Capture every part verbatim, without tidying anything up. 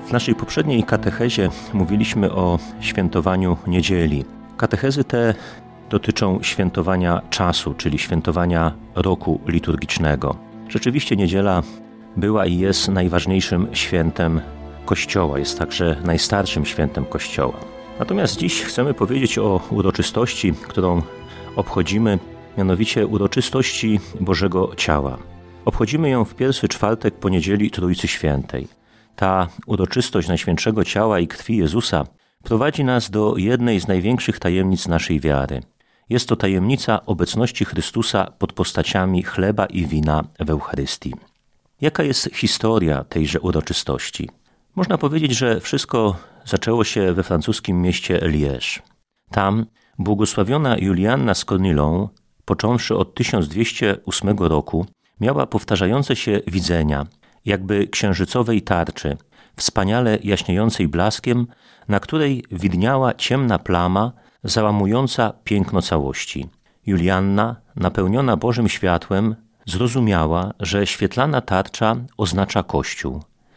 W naszej poprzedniej katechezie mówiliśmy o świętowaniu niedzieli. Katechezy te dotyczą świętowania czasu, czyli świętowania roku liturgicznego. Rzeczywiście niedziela była i jest najważniejszym świętem Kościoła, jest także najstarszym świętem Kościoła. Natomiast dziś chcemy powiedzieć o uroczystości, którą obchodzimy, mianowicie uroczystości Bożego Ciała. Obchodzimy ją w pierwszy czwartek po niedzieli Trójcy Świętej. Ta uroczystość Najświętszego Ciała i Krwi Jezusa prowadzi nas do jednej z największych tajemnic naszej wiary. Jest to tajemnica obecności Chrystusa pod postaciami chleba i wina w Eucharystii. Jaka jest historia tejże uroczystości? Można powiedzieć, że wszystko zaczęło się we francuskim mieście Liège. Tam błogosławiona Julianna z Cornillon, począwszy od tysiąc dwieście ósmego roku, miała powtarzające się widzenia, jakby księżycowej tarczy, wspaniale jaśniejącej blaskiem, na której widniała ciemna plama załamująca piękno całości. Julianna, napełniona Bożym światłem, zrozumiała, że świetlana tarcza oznacza Kościół,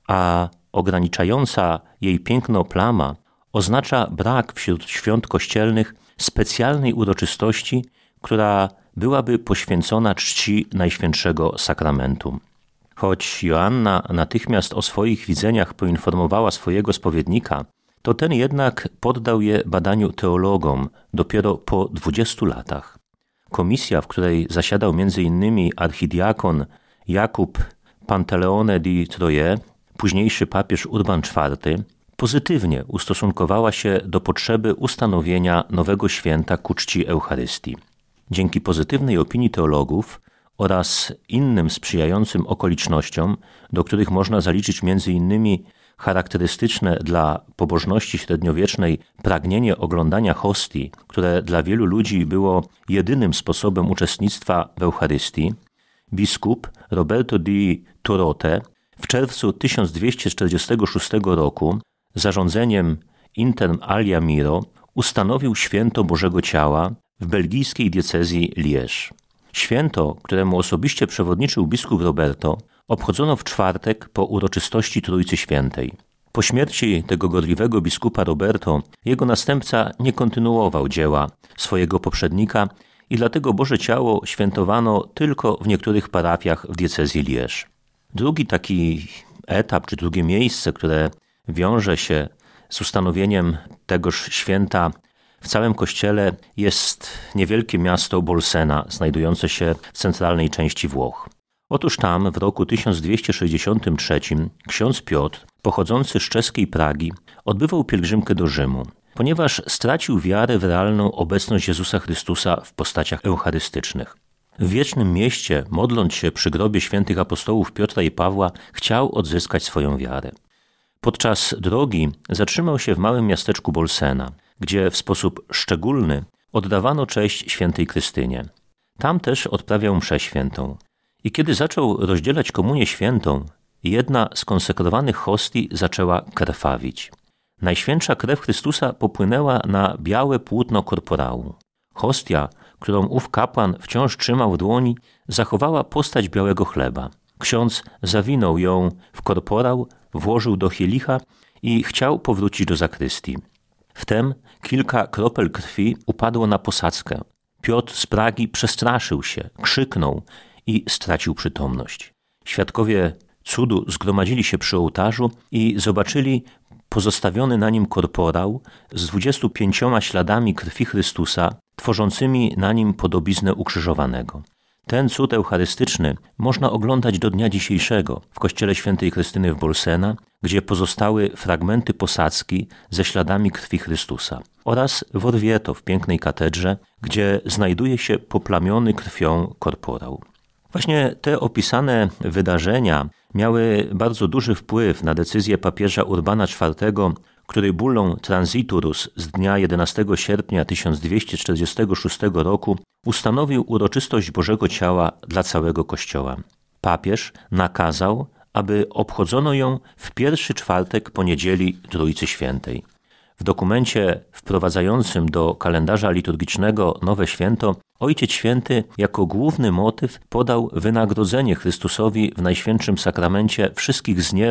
a ograniczająca jej piękno plama oznacza brak wśród świąt kościelnych specjalnej uroczystości, która byłaby poświęcona czci Najświętszego Sakramentu. Choć Joanna natychmiast o swoich widzeniach poinformowała swojego spowiednika, to ten jednak poddał je badaniu teologom dopiero po dwudziestu latach. Komisja, w której zasiadał między innymi archidiakon Jakub Pantaleone di Troje, późniejszy papież Urban czwarty, pozytywnie ustosunkowała się do potrzeby ustanowienia nowego święta ku czci Eucharystii. Dzięki pozytywnej opinii teologów oraz innym sprzyjającym okolicznościom, do których można zaliczyć między innymi charakterystyczne dla pobożności średniowiecznej pragnienie oglądania hostii, które dla wielu ludzi było jedynym sposobem uczestnictwa w Eucharystii, biskup Roberto di Torote w czerwcu tysiąc dwieście czterdziestego szóstego roku zarządzeniem Inter Alia Miro ustanowił święto Bożego Ciała w belgijskiej diecezji Liège. Święto, któremu osobiście przewodniczył biskup Roberto, obchodzono w czwartek po uroczystości Trójcy Świętej. Po śmierci tego gorliwego biskupa Roberto jego następca nie kontynuował dzieła swojego poprzednika i dlatego Boże Ciało świętowano tylko w niektórych parafiach w diecezji Liège. Drugi taki etap, czy drugie miejsce, które wiąże się z ustanowieniem tegoż święta w całym kościele, jest niewielkie miasto Bolsena, znajdujące się w centralnej części Włoch. Otóż tam w roku tysiąc dwieście sześćdziesiątym trzecim ksiądz Piotr, pochodzący z czeskiej Pragi, odbywał pielgrzymkę do Rzymu, ponieważ stracił wiarę w realną obecność Jezusa Chrystusa w postaciach eucharystycznych. W wiecznym mieście, modląc się przy grobie świętych apostołów Piotra i Pawła, chciał odzyskać swoją wiarę. Podczas drogi zatrzymał się w małym miasteczku Bolsena, gdzie w sposób szczególny oddawano cześć świętej Krystynie. Tam też odprawiał mszę świętą. I kiedy zaczął rozdzielać komunię świętą, jedna z konsekrowanych hostii zaczęła krwawić. Najświętsza krew Chrystusa popłynęła na białe płótno korporału. Hostia, którą ów kapłan wciąż trzymał w dłoni, zachowała postać białego chleba. Ksiądz zawinął ją w korporał, włożył do kielicha i chciał powrócić do zakrystii. Wtem kilka kropel krwi upadło na posadzkę. Piotr z Pragi przestraszył się, krzyknął i stracił przytomność. Świadkowie cudu zgromadzili się przy ołtarzu i zobaczyli pozostawiony na nim korporał z dwudziestu pięcioma śladami krwi Chrystusa, tworzącymi na nim podobiznę ukrzyżowanego. Ten cud eucharystyczny można oglądać do dnia dzisiejszego w kościele świętej Krystyny w Bolsena, gdzie pozostały fragmenty posadzki ze śladami krwi Chrystusa, oraz w Orvieto w pięknej katedrze, gdzie znajduje się poplamiony krwią korporał. Właśnie te opisane wydarzenia miały bardzo duży wpływ na decyzję papieża Urbana czwartego, który bullą Transiturus z dnia jedenastego sierpnia tysiąc dwieście czterdziestego szóstego roku ustanowił uroczystość Bożego Ciała dla całego Kościoła. Papież nakazał, aby obchodzono ją w pierwszy czwartek po niedzieli Trójcy Świętej. W dokumencie wprowadzającym do kalendarza liturgicznego nowe święto Ojciec Święty jako główny motyw podał wynagrodzenie Chrystusowi w Najświętszym Sakramencie wszystkich zniewag,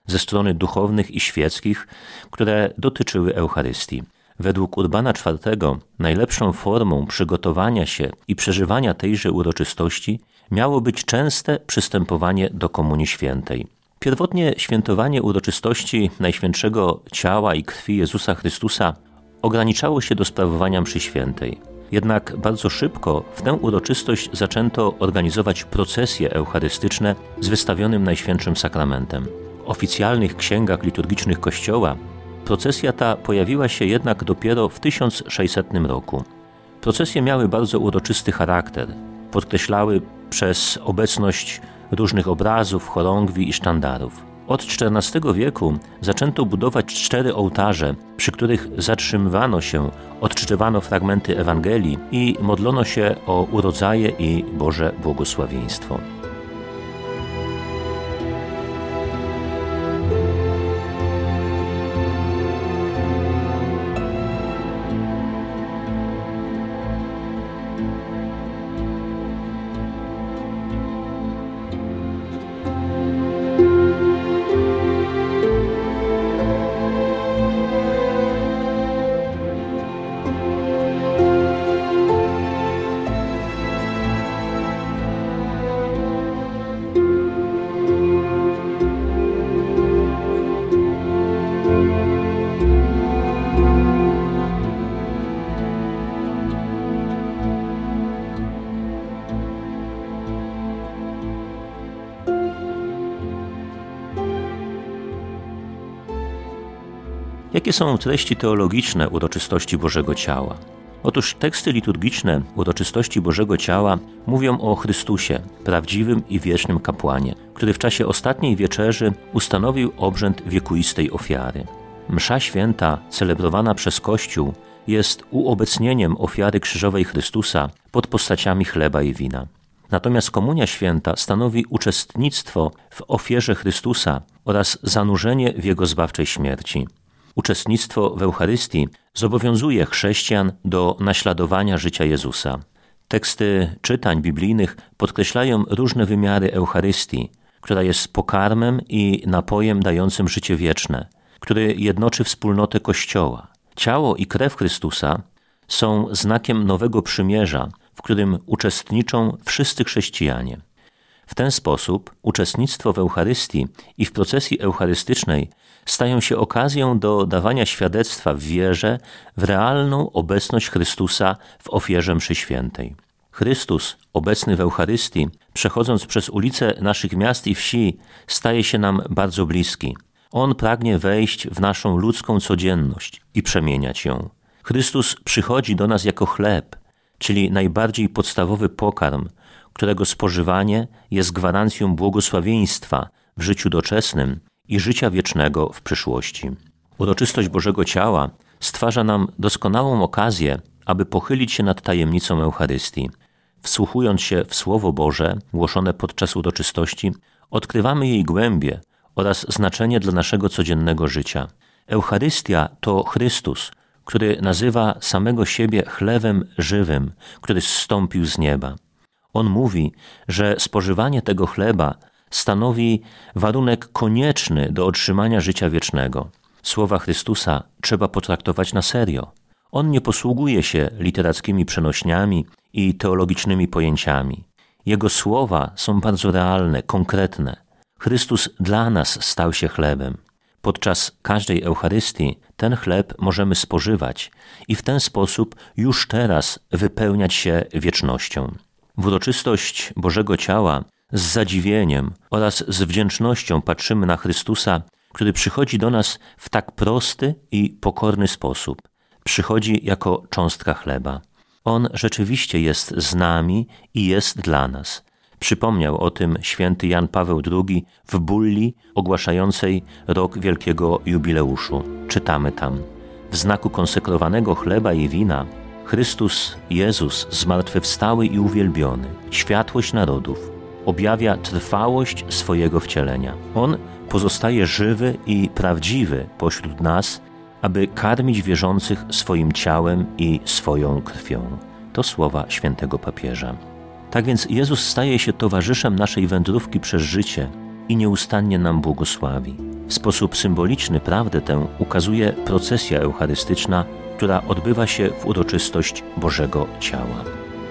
ze strony duchownych i świeckich, które dotyczyły Eucharystii. Według Urbana czwartego najlepszą formą przygotowania się i przeżywania tejże uroczystości miało być częste przystępowanie do Komunii Świętej. Pierwotnie świętowanie uroczystości Najświętszego Ciała i Krwi Jezusa Chrystusa ograniczało się do sprawowania mszy świętej. Jednak bardzo szybko w tę uroczystość zaczęto organizować procesje eucharystyczne z wystawionym Najświętszym Sakramentem. W oficjalnych księgach liturgicznych Kościoła procesja ta pojawiła się jednak dopiero w tysiąc sześćsetnym roku. Procesje miały bardzo uroczysty charakter, podkreślały przez obecność różnych obrazów, chorągwi i sztandarów. Od czternastego wieku zaczęto budować cztery ołtarze, przy których zatrzymywano się, odczytywano fragmenty Ewangelii i modlono się o urodzaje i Boże błogosławieństwo. Jakie są treści teologiczne uroczystości Bożego Ciała? Otóż teksty liturgiczne uroczystości Bożego Ciała mówią o Chrystusie, prawdziwym i wiecznym kapłanie, który w czasie ostatniej wieczerzy ustanowił obrzęd wiekuistej ofiary. Msza święta, celebrowana przez Kościół, jest uobecnieniem ofiary krzyżowej Chrystusa pod postaciami chleba i wina. Natomiast Komunia Święta stanowi uczestnictwo w ofierze Chrystusa oraz zanurzenie w Jego zbawczej śmierci. Uczestnictwo w Eucharystii zobowiązuje chrześcijan do naśladowania życia Jezusa. Teksty czytań biblijnych podkreślają różne wymiary Eucharystii, która jest pokarmem i napojem dającym życie wieczne, który jednoczy wspólnotę Kościoła. Ciało i krew Chrystusa są znakiem nowego przymierza, w którym uczestniczą wszyscy chrześcijanie. W ten sposób uczestnictwo w Eucharystii i w procesji eucharystycznej stają się okazją do dawania świadectwa w wierze w realną obecność Chrystusa w ofierze mszy świętej. Chrystus, obecny w Eucharystii, przechodząc przez ulice naszych miast i wsi, staje się nam bardzo bliski. On pragnie wejść w naszą ludzką codzienność i przemieniać ją. Chrystus przychodzi do nas jako chleb, czyli najbardziej podstawowy pokarm, którego spożywanie jest gwarancją błogosławieństwa w życiu doczesnym i życia wiecznego w przyszłości. Uroczystość Bożego Ciała stwarza nam doskonałą okazję, aby pochylić się nad tajemnicą Eucharystii. Wsłuchując się w Słowo Boże głoszone podczas uroczystości, odkrywamy jej głębie oraz znaczenie dla naszego codziennego życia. Eucharystia to Chrystus, który nazywa samego siebie chlebem żywym, który zstąpił z nieba. On mówi, że spożywanie tego chleba stanowi warunek konieczny do otrzymania życia wiecznego. Słowa Chrystusa trzeba potraktować na serio. On nie posługuje się literackimi przenośniami i teologicznymi pojęciami. Jego słowa są bardzo realne, konkretne. Chrystus dla nas stał się chlebem. Podczas każdej Eucharystii ten chleb możemy spożywać i w ten sposób już teraz wypełniać się wiecznością. W uroczystość Bożego Ciała z zadziwieniem oraz z wdzięcznością patrzymy na Chrystusa, który przychodzi do nas w tak prosty i pokorny sposób. Przychodzi jako cząstka chleba. On rzeczywiście jest z nami i jest dla nas. Przypomniał o tym święty Jan Paweł drugi w bulli ogłaszającej rok wielkiego jubileuszu. Czytamy tam: w znaku konsekrowanego chleba i wina Chrystus Jezus zmartwychwstały i uwielbiony, światłość narodów, objawia trwałość swojego wcielenia. On pozostaje żywy i prawdziwy pośród nas, aby karmić wierzących swoim ciałem i swoją krwią. To słowa świętego papieża. Tak więc Jezus staje się towarzyszem naszej wędrówki przez życie i nieustannie nam błogosławi. W sposób symboliczny prawdę tę ukazuje procesja eucharystyczna, która odbywa się w uroczystość Bożego Ciała.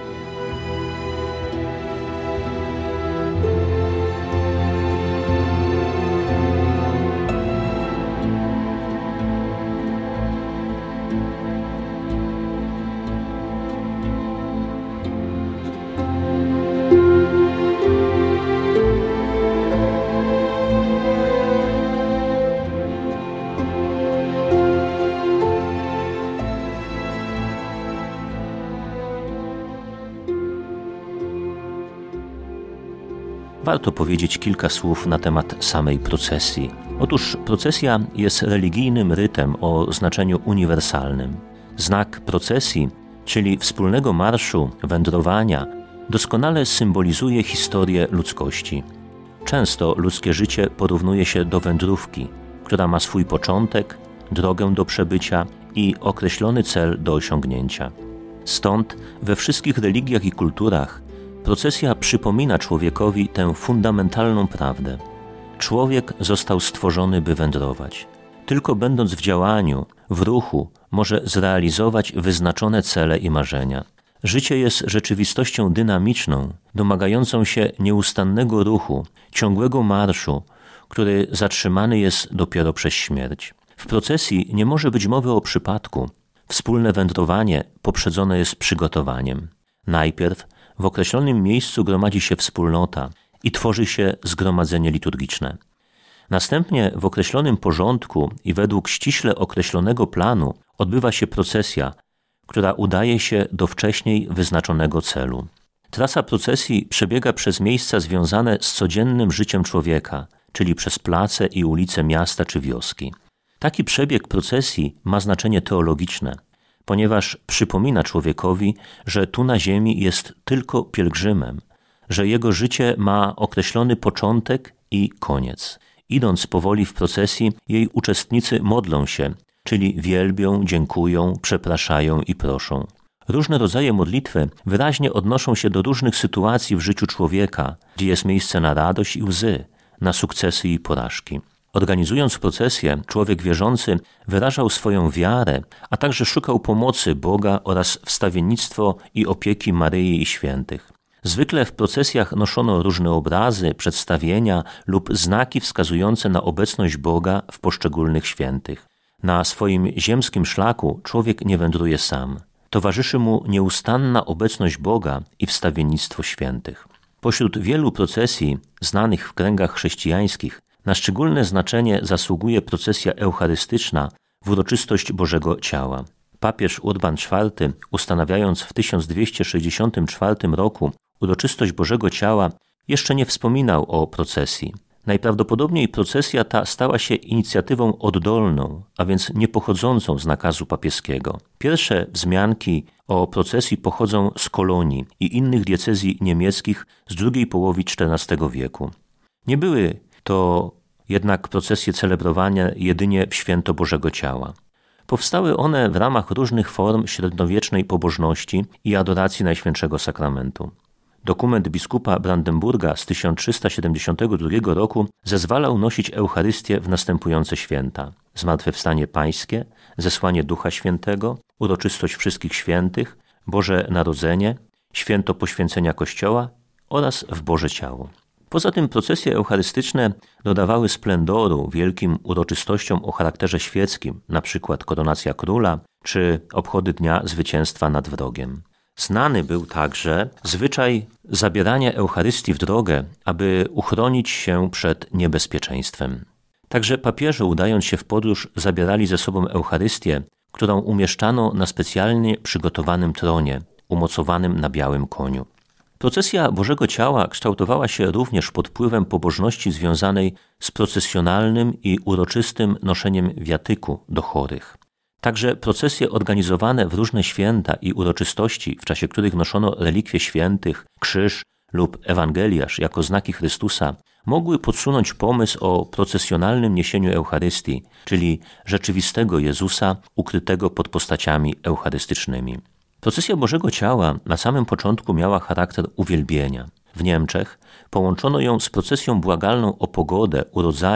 Warto powiedzieć kilka słów na temat samej procesji. Otóż procesja jest religijnym rytem o znaczeniu uniwersalnym. Znak procesji, czyli wspólnego marszu, wędrowania, doskonale symbolizuje historię ludzkości. Często ludzkie życie porównuje się do wędrówki, która ma swój początek, drogę do przebycia i określony cel do osiągnięcia. Stąd we wszystkich religiach i kulturach procesja przypomina człowiekowi tę fundamentalną prawdę. Człowiek został stworzony, by wędrować. Tylko będąc w działaniu, w ruchu, może zrealizować wyznaczone cele i marzenia. Życie jest rzeczywistością dynamiczną, domagającą się nieustannego ruchu, ciągłego marszu, który zatrzymany jest dopiero przez śmierć. W procesji nie może być mowy o przypadku. Wspólne wędrowanie poprzedzone jest przygotowaniem. Najpierw w określonym miejscu gromadzi się wspólnota i tworzy się zgromadzenie liturgiczne. Następnie w określonym porządku i według ściśle określonego planu odbywa się procesja, która udaje się do wcześniej wyznaczonego celu. Trasa procesji przebiega przez miejsca związane z codziennym życiem człowieka, czyli przez place i ulice miasta czy wioski. Taki przebieg procesji ma znaczenie teologiczne, ponieważ przypomina człowiekowi, że tu na ziemi jest tylko pielgrzymem, że jego życie ma określony początek i koniec. Idąc powoli w procesji, jej uczestnicy modlą się, czyli wielbią, dziękują, przepraszają i proszą. Różne rodzaje modlitwy wyraźnie odnoszą się do różnych sytuacji w życiu człowieka, gdzie jest miejsce na radość i łzy, na sukcesy i porażki. Organizując procesję, człowiek wierzący wyrażał swoją wiarę, a także szukał pomocy Boga oraz wstawiennictwo i opieki Maryi i świętych. Zwykle w procesjach noszono różne obrazy, przedstawienia lub znaki wskazujące na obecność Boga w poszczególnych świętych. Na swoim ziemskim szlaku człowiek nie wędruje sam. Towarzyszy mu nieustanna obecność Boga i wstawiennictwo świętych. Pośród wielu procesji znanych w kręgach chrześcijańskich na szczególne znaczenie zasługuje procesja eucharystyczna w uroczystość Bożego Ciała. Papież Urban czwarty, ustanawiając w tysiąc dwieście sześćdziesiątym czwartym roku uroczystość Bożego Ciała, jeszcze nie wspominał o procesji. Najprawdopodobniej procesja ta stała się inicjatywą oddolną, a więc nie pochodzącą z nakazu papieskiego. Pierwsze wzmianki o procesji pochodzą z Kolonii i innych diecezji niemieckich z drugiej połowy czternastego wieku. Nie były to jednak procesje celebrowane jedynie w święto Bożego Ciała. Powstały one w ramach różnych form średniowiecznej pobożności i adoracji Najświętszego Sakramentu. Dokument biskupa Brandenburga z tysiąc trzysta siedemdziesiątego drugiego roku zezwalał nosić Eucharystię w następujące święta: Zmartwychwstanie Pańskie, Zesłanie Ducha Świętego, Uroczystość Wszystkich Świętych, Boże Narodzenie, Święto Poświęcenia Kościoła oraz w Boże Ciało. Poza tym procesje eucharystyczne dodawały splendoru wielkim uroczystościom o charakterze świeckim, np. koronacja króla czy obchody Dnia Zwycięstwa nad wrogiem. Znany był także zwyczaj zabierania Eucharystii w drogę, aby uchronić się przed niebezpieczeństwem. Także papieże, udając się w podróż, zabierali ze sobą Eucharystię, którą umieszczano na specjalnie przygotowanym tronie, umocowanym na białym koniu. Procesja Bożego Ciała kształtowała się również pod wpływem pobożności związanej z procesjonalnym i uroczystym noszeniem wiatyku do chorych. Także procesje organizowane w różne święta i uroczystości, w czasie których noszono relikwie świętych, krzyż lub ewangeliarz jako znaki Chrystusa, mogły podsunąć pomysł o procesjonalnym niesieniu Eucharystii, czyli rzeczywistego Jezusa ukrytego pod postaciami eucharystycznymi. Procesja Bożego Ciała na samym początku miała charakter uwielbienia. W Niemczech połączono ją z procesją błagalną o pogodę, urodzaje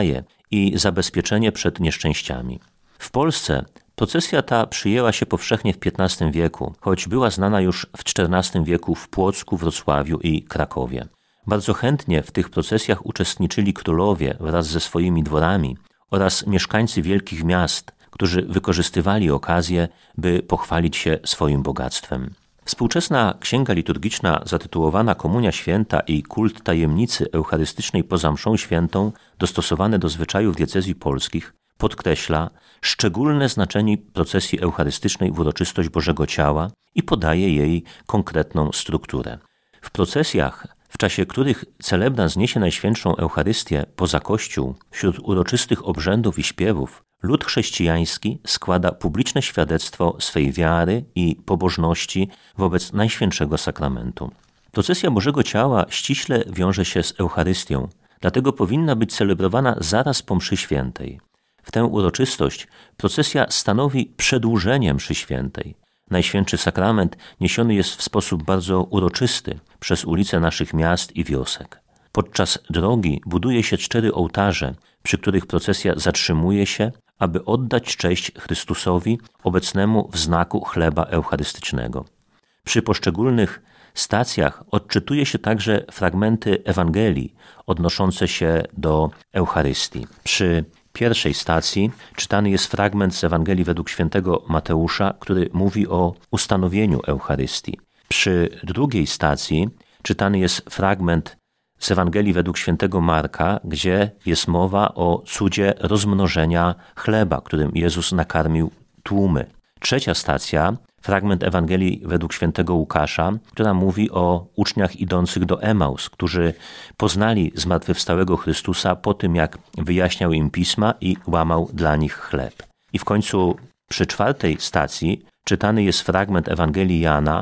i zabezpieczenie przed nieszczęściami. W Polsce procesja ta przyjęła się powszechnie w piętnastym wieku, choć była znana już w czternastym wieku w Płocku, Wrocławiu i Krakowie. Bardzo chętnie w tych procesjach uczestniczyli królowie wraz ze swoimi dworami oraz mieszkańcy wielkich miast, którzy wykorzystywali okazję, by pochwalić się swoim bogactwem. Współczesna księga liturgiczna zatytułowana Komunia Święta i kult tajemnicy eucharystycznej poza mszą świętą, dostosowane do zwyczajów diecezji polskich, podkreśla szczególne znaczenie procesji eucharystycznej w uroczystość Bożego Ciała i podaje jej konkretną strukturę. W procesjach, w czasie których celebrant zniesie Najświętszą Eucharystię poza Kościół, wśród uroczystych obrzędów i śpiewów, lud chrześcijański składa publiczne świadectwo swej wiary i pobożności wobec Najświętszego Sakramentu. Procesja Bożego Ciała ściśle wiąże się z Eucharystią, dlatego powinna być celebrowana zaraz po mszy świętej. W tę uroczystość procesja stanowi przedłużenie mszy świętej. Najświętszy Sakrament niesiony jest w sposób bardzo uroczysty przez ulice naszych miast i wiosek. Podczas drogi buduje się cztery ołtarze, przy których procesja zatrzymuje się, aby oddać cześć Chrystusowi obecnemu w znaku chleba eucharystycznego. Przy poszczególnych stacjach odczytuje się także fragmenty Ewangelii odnoszące się do Eucharystii. Przy pierwszej stacji czytany jest fragment z Ewangelii według świętego Mateusza, który mówi o ustanowieniu Eucharystii. Przy drugiej stacji czytany jest fragment z Ewangelii według świętego Marka, gdzie jest mowa o cudzie rozmnożenia chleba, którym Jezus nakarmił tłumy. Trzecia stacja, fragment Ewangelii według świętego Łukasza, która mówi o uczniach idących do Emaus, którzy poznali zmartwychwstałego Chrystusa po tym, jak wyjaśniał im pisma i łamał dla nich chleb. I w końcu przy czwartej stacji czytany jest fragment Ewangelii Jana,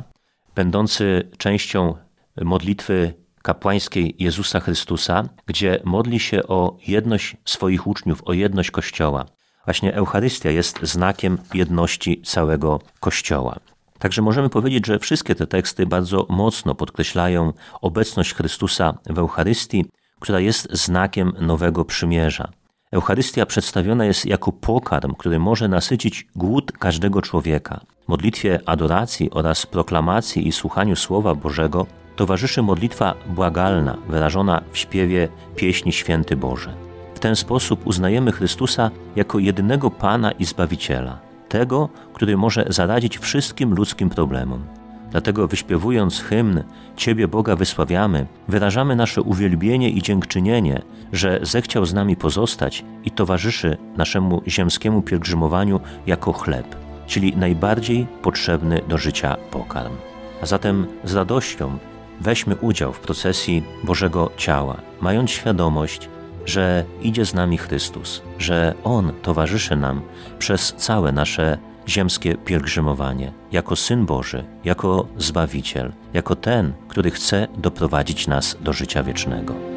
będący częścią modlitwy kapłańskiej Jezusa Chrystusa, gdzie modli się o jedność swoich uczniów, o jedność Kościoła. Właśnie Eucharystia jest znakiem jedności całego Kościoła. Także możemy powiedzieć, że wszystkie te teksty bardzo mocno podkreślają obecność Chrystusa w Eucharystii, która jest znakiem nowego przymierza. Eucharystia przedstawiona jest jako pokarm, który może nasycić głód każdego człowieka. Modlitwie adoracji oraz proklamacji i słuchaniu Słowa Bożego towarzyszy modlitwa błagalna, wyrażona w śpiewie pieśni Święty Boże. W ten sposób uznajemy Chrystusa jako jedynego Pana i Zbawiciela, tego, który może zaradzić wszystkim ludzkim problemom. Dlatego wyśpiewując hymn Ciebie Boga wysławiamy, wyrażamy nasze uwielbienie i dziękczynienie, że zechciał z nami pozostać i towarzyszy naszemu ziemskiemu pielgrzymowaniu jako chleb, czyli najbardziej potrzebny do życia pokarm. A zatem z radością weźmy udział w procesji Bożego Ciała, mając świadomość, że idzie z nami Chrystus, że On towarzyszy nam przez całe nasze ziemskie pielgrzymowanie, jako Syn Boży, jako Zbawiciel, jako ten, który chce doprowadzić nas do życia wiecznego.